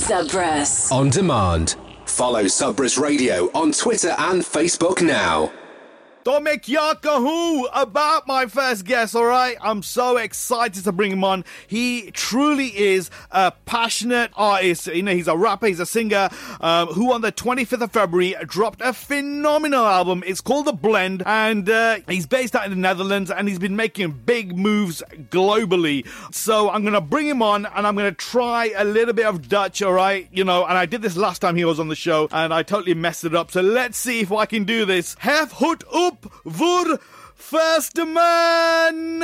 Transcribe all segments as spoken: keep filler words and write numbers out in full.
Subpress. On demand. Follow Subpress Radio on Twitter and Facebook now. तो मैं क्या कहूँ about my first guest, all right? I'm so excited to bring him on. He truly is a passionate artist. You know, he's a rapper, he's a singer, um, who on the twenty-fifth of February dropped a phenomenal album. It's called The Blend, and uh, he's based out in the Netherlands, and he's been making big moves globally. So I'm going to bring him on, and I'm going to try a little bit of Dutch, all right? You know, and I did this last time he was on the show, and I totally messed it up. So let's see if I can do this. Hef hoed up voor first man.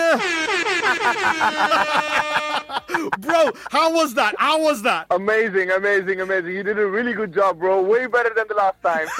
Bro, how was that? How was that? Amazing, amazing, amazing. You did a really good job, bro. Way better than the last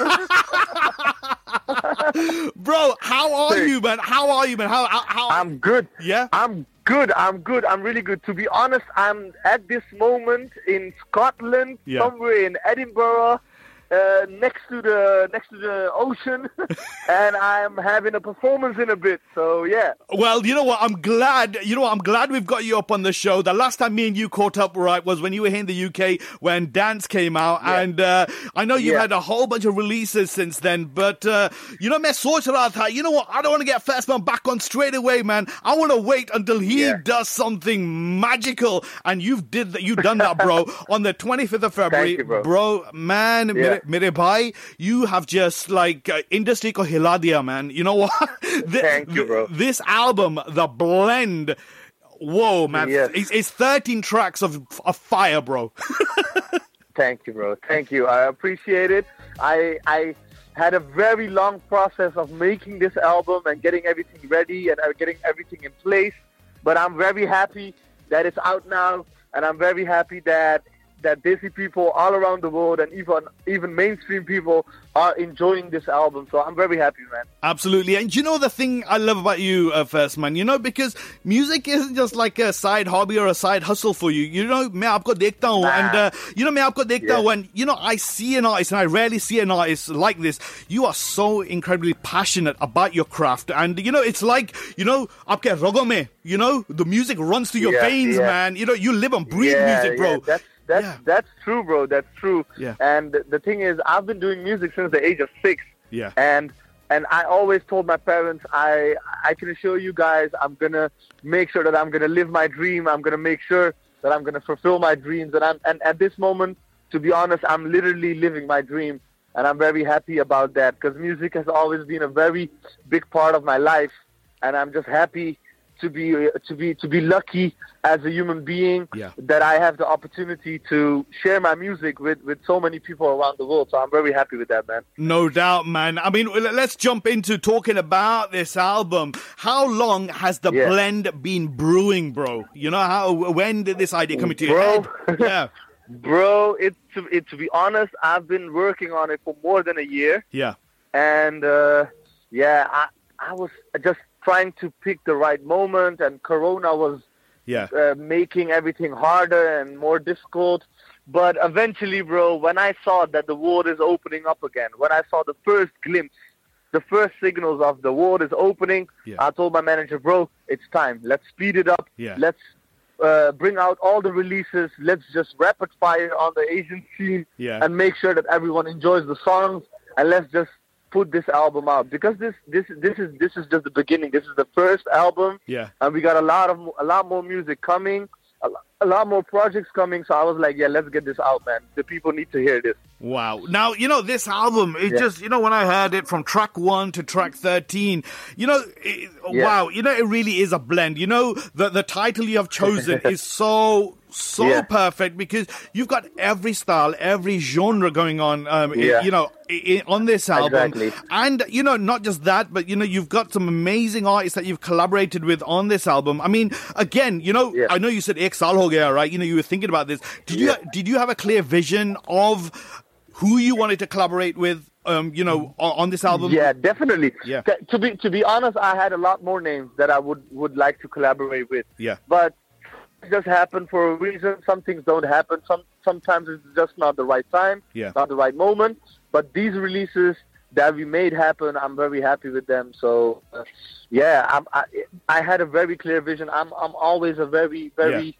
time. Bro, how are you, man? How are you, man? How, how, how? I'm good. Yeah? I'm good. I'm good. I'm really good. To be honest, I'm at this moment in Scotland, Yeah. somewhere in Edinburgh. Uh, next to the next to the ocean, and I'm having a performance in a bit. So yeah. Well, you know what? I'm glad. You know what? I'm glad we've got you up on the show. The last time me and you caught up, right, was when you were here in the U K when Dance came out, Yeah. and uh, I know you've Yeah. had a whole bunch of releases since then. But uh, you know, मैं सोच रहा था, you know what? I don't want to get First Man back on straight away, man. I want to wait until he Yeah. does something magical, and you've did that. You've done that, bro. On the twenty-fifth of February, Thank you, bro. man. Yeah. मेरे, मेरे भाई, you have just like uh, industry ko hila diya, man. You know what? Th- Thank you, bro. th- This album, The Blend, whoa, man. Yes. It's, it's thirteen tracks of, of fire, bro. Thank you, bro. Thank you. I appreciate it. I I had a very long process of making this album and getting everything ready and uh, getting everything in place. But I'm very happy that it's out now, and I'm very happy that that Desi people all around the world and even even mainstream people are enjoying this album. So I'm very happy, man. Absolutely. And you know the thing I love about you, uh, First Man, you know, because music isn't just like a side hobby or a side hustle for you. You know, मैं आपको देखता हूँ, and uh, you know, मैं आपको देखता Yeah. हूँ, and you know, I see an artist, and I rarely see an artist like this. You are so incredibly passionate about your craft, and you know, it's like, you know, आपके रगों में, you know, the music runs through your Yeah, veins, yeah. man. You know, you live and breathe yeah, music, bro. Yeah, that's that's Yeah. that's true, bro. That's true. Yeah. And the, the thing is, I've been doing music since the age of six. Yeah. And and I always told my parents, I I can assure you guys, I'm gonna make sure that I'm gonna live my dream. I'm gonna make sure that I'm gonna fulfill my dreams. And I'm and at this moment, to be honest, I'm literally living my dream, and I'm very happy about that because music has always been a very big part of my life, and I'm just happy to be to be to be lucky as a human being Yeah. that I have the opportunity to share my music with, with so many people around the world. So I'm very happy with that, man. No doubt, man. I mean, l- let's jump into talking about this album. How long has the Yeah. blend been brewing, bro? You know, how when did this idea come into your Bro. head? Yeah, Bro, it to, it, to be honest, I've been working on it for more than a year. yeah, And, uh, yeah, I, I was just trying to pick the right moment, and Corona was yeah. uh, making everything harder and more difficult. But eventually, bro, when I saw that the world is opening up again, when I saw the first glimpse, the first signals of the world is opening, Yeah. I told my manager, bro, it's time. Let's speed it up. Yeah. Let's uh, bring out all the releases. Let's just rapid fire on the Asian scene Yeah. and make sure that everyone enjoys the songs. And let's just put this album out, because this this this is this is just the beginning. This is the first album. Yeah. And we got a lot of a lot more music coming, a, lo- a lot more projects coming. So I was like, yeah, let's get this out, man. The people need to hear this. Wow. Now, you know, this album, it Yeah. just, you know, when I heard it from track one to track thirteen, you know, it, Yeah. wow, you know, it really is a blend. You know, the, the title you have chosen is so, so Yeah. perfect because you've got every style, every genre going on, um, i- Yeah. you know, i- i- on this album. Exactly. And, you know, not just that, but, you know, you've got some amazing artists that you've collaborated with on this album. I mean, again, you know, Yeah. I know you said ek saal ho gaya, right? You know, you were thinking about this. Did you, Yeah. did you have a clear vision of who you wanted to collaborate with, um, you know, on, on this album? Yeah, definitely. Yeah. T- to be to be honest, I had a lot more names that I would, would like to collaborate with. Yeah. But it just happened for a reason. Some things don't happen. Some sometimes it's just not the right time. Yeah. Not the right moment. But these releases that we made happen, I'm very happy with them. So uh, yeah, I'm, I I had a very clear vision. I'm I'm always a very very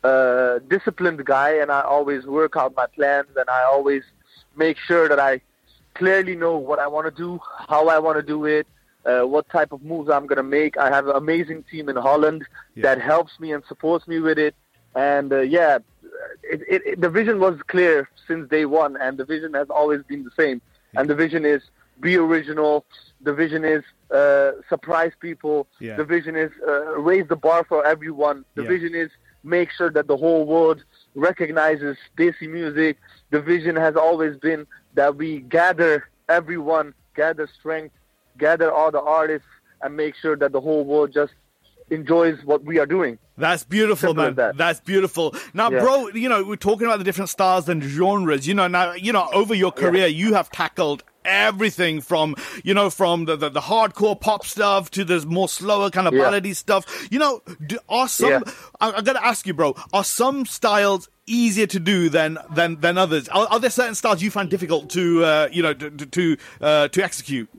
uh, disciplined guy, and I always work out my plans, and I always make sure that I clearly know what I want to do, how I want to do it, uh, what type of moves I'm going to make. I have an amazing team in Holland Yeah. that helps me and supports me with it. And uh, yeah, it, it, it, the vision was clear since day one, and the vision has always been the same. Yeah. And the vision is be original. The vision is uh, surprise people. Yeah. The vision is uh, raise the bar for everyone. The Yeah. vision is make sure that the whole world recognizes Desi music. The vision has always been that we gather everyone, gather strength, gather all the artists, and make sure that the whole world just enjoys what we are doing. That's beautiful, Simple man. as that. That's beautiful. Now, Yeah. bro, you know, we're talking about the different styles and genres. You know, now, you know, over your career, you have tackled everything from, you know, from the, the, the hardcore pop stuff to the more slower kind of Yeah. ballady stuff. You know, do, are some, Yeah. I, I gotta ask you, bro, are some styles easier to do than, than, than others? Are, are there certain styles you find difficult to, uh, you know, to, to, uh, to execute?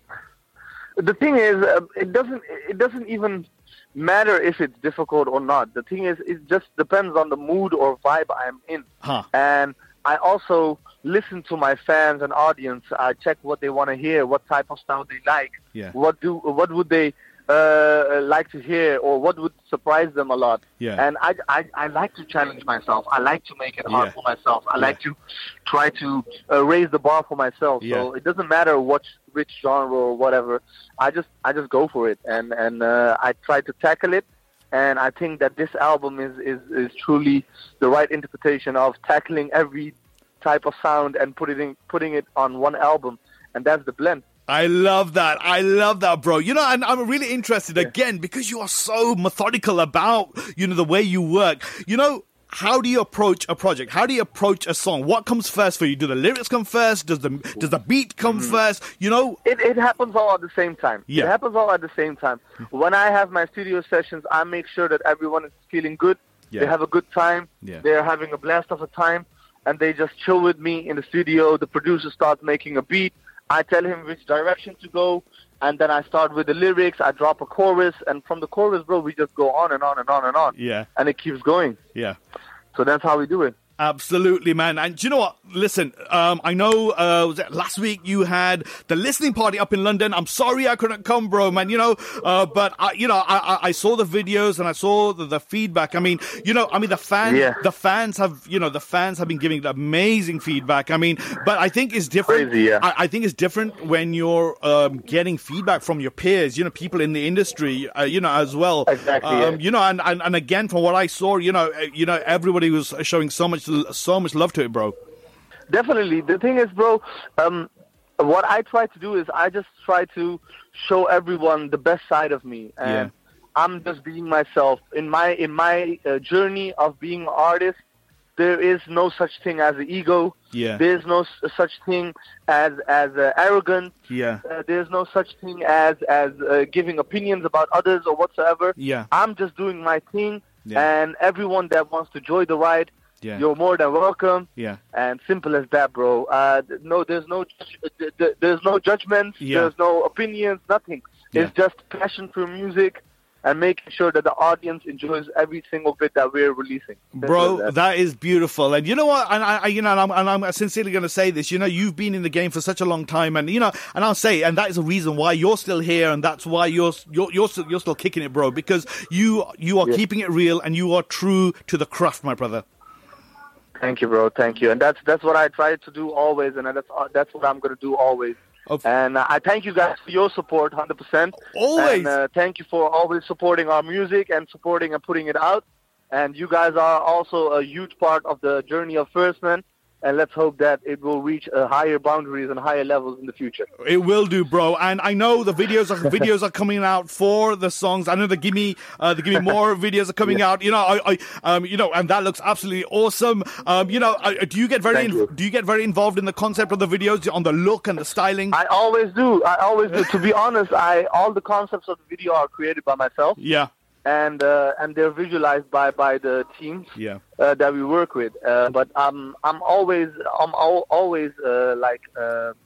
The thing is, uh, it doesn't it doesn't even matter if it's difficult or not. The thing is, it just depends on the mood or vibe I'm in. Huh. And I also listen to my fans and audience. I check what they want to hear, what type of style they like. Yeah. What do what would they uh, like to hear, or what would surprise them a lot. Yeah. And I, I, I like to challenge myself. I like to make it hard Yeah. for myself. I like to try to uh, raise the bar for myself. Yeah. So it doesn't matter what which genre or whatever. I just I just go for it, and and uh, I try to tackle it. And I think that this album is, is, is truly the right interpretation of tackling every type of sound and putting it putting it on one album, and that's the blend. I love that. I love that, bro. You know, and I'm really interested again because you are so methodical about, you know, the way you work. You know, how do you approach a project? How do you approach a song? What comes first for you? Do the lyrics come first? Does the does the beat come Mm-hmm. first? You know, It, it happens all at the same time. Yeah. It happens all at the same time. When I have my studio sessions, I make sure that everyone is feeling good. Yeah. They have a good time. Yeah. They're having a blast of a time. And they just chill with me in the studio. The producer starts making a beat. I tell him which direction to go. And then I start with the lyrics. I drop a chorus. And from the chorus, bro, we just go on and on and on and on. Yeah. And it keeps going. yeah. So that's how we do it. Absolutely, man. And do you know what? Listen, um, I know uh, was it last week you had the listening party up in London. I'm sorry I couldn't come, bro, man. You know, uh, but I, you know, I, I, I saw the videos and I saw the, the feedback. I mean, you know, I mean the fans, Yeah. the fans have, you know, the fans have been giving the amazing feedback. I mean, but I think it's different. Crazy, yeah. I, I think it's different when you're um, getting feedback from your peers. You know, people in the industry. Uh, you know, as well. Exactly, Um, yeah. You know, and, and and again, from what I saw, you know, uh, you know, everybody was showing so much, so much love to it, bro. Definitely. The thing is, bro, um, what I try to do is I just try to show everyone the best side of me, and I'm just being myself. In my in my uh, journey of being an artist, there is no such thing as an ego. Yeah. There's no s- such thing as as uh, arrogance. Yeah. Uh, there's no such thing as as uh, giving opinions about others or whatsoever. Yeah. I'm just doing my thing, Yeah. and everyone that wants to join the ride, Yeah. you're more than welcome. Yeah. And simple as that, bro. Uh, th- no, there's no, judge- th- th- there's no judgments. Yeah. There's no opinions. Nothing. Yeah. It's just passion for music and making sure that the audience enjoys every single bit that we're releasing. Simple Bro, as that. that is beautiful, and you know what? And I, I you know, and I'm, and I'm sincerely going to say this. You know, you've been in the game for such a long time, and you know, and I'll say, and that is a reason why you're still here, and that's why you're you're you're still, you're still kicking it, bro, because you you are Yeah. keeping it real, and you are true to the craft, my brother. Thank you, bro. Thank you. And that's that's what I try to do always, and that's that's what I'm going to do always. Of- And uh, I thank you guys for your support, one hundred percent. Always. And uh, thank you for always supporting our music and supporting and putting it out. And you guys are also a huge part of the journey of First Man. And let's hope that it will reach uh, higher boundaries and higher levels in the future. It will do, bro. And I know the videos are videos are coming out for the songs. I know the Gimme, uh, the Gimme More videos are coming out. You know, I, I, um, you know, and that looks absolutely awesome. Um, you know, uh, do you get very, Thank you. do you get very involved in the concept of the videos, on the look and the styling? I always do. I always do. To be honest, I all the concepts of the video are created by myself. yeah, And uh, and they're visualized by, by the teams yeah, uh, that we work with. Uh, but I'm I'm always I'm al- always uh, like uh,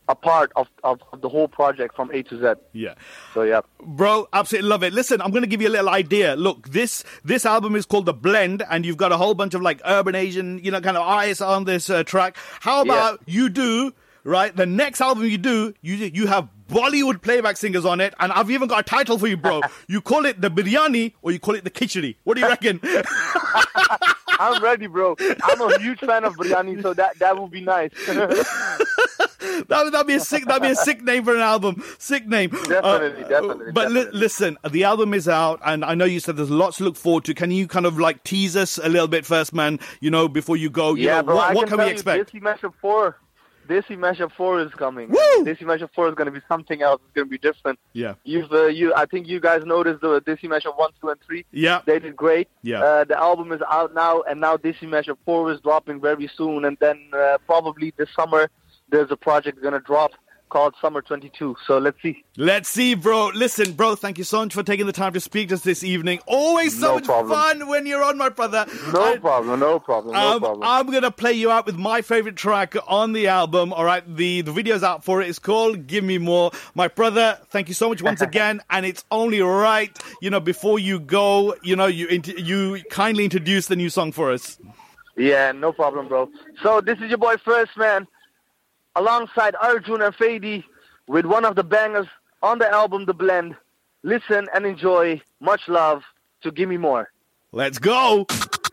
a part of, of the whole project from A to Z. Yeah. So, yeah. Bro, absolutely love it. Listen, I'm going to give you a little idea. Look, this this album is called The Blend, and you've got a whole bunch of like urban Asian, you know, kind of artists on this uh, track. How about Yeah. you do, right, the next album you do, you you have Bollywood playback singers on it, and I've even got a title for you, bro. You call it the biryani or you call it the khichdi. What do you reckon? I'm ready, bro. I'm a huge fan of biryani, so that, that would be nice. that would that'd be a sick that'd be a sick name for an album. Sick name. Definitely, Uh, definitely. But li- definitely. listen, the album is out, and I know you said there's lots to look forward to. Can you kind of like tease us a little bit first, man? You know, before you go. You yeah, know, bro, what, I what can can tell we you, expect? Desi Mashup four, Desi Mashup four is coming. Woo! Desi Mashup four is going to be something else. It's going to be different. Yeah. You've, uh, you, I think you guys noticed the Desi Mashup one, two, and three. Yeah. They did great. Yeah. Uh, the album is out now, and now Desi Mashup four is dropping very soon, and then uh, probably this summer there's a project going to drop called Summer twenty-two. So let's see. Let's see, bro. Listen, bro, thank you so much for taking the time to speak to us this evening. Always so No much problem. fun when you're on, my brother. No I- problem, no problem, no Um, problem. I'm going to play you out with my favorite track on the album. All right. The, the video's out for it. It's called Give Me More. My brother, thank you so much once again. And it's only right, you know, before you go, you know, you, int- you kindly introduce the new song for us. Yeah, no problem, bro. So this is your boy First Man, alongside Arjun and Fady, with one of the bangers on the album, The Blend. Listen and enjoy. Much love to Give Me More. Let's go.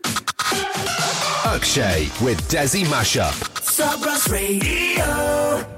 Akshay with Desi Mashup. Sabras Radio.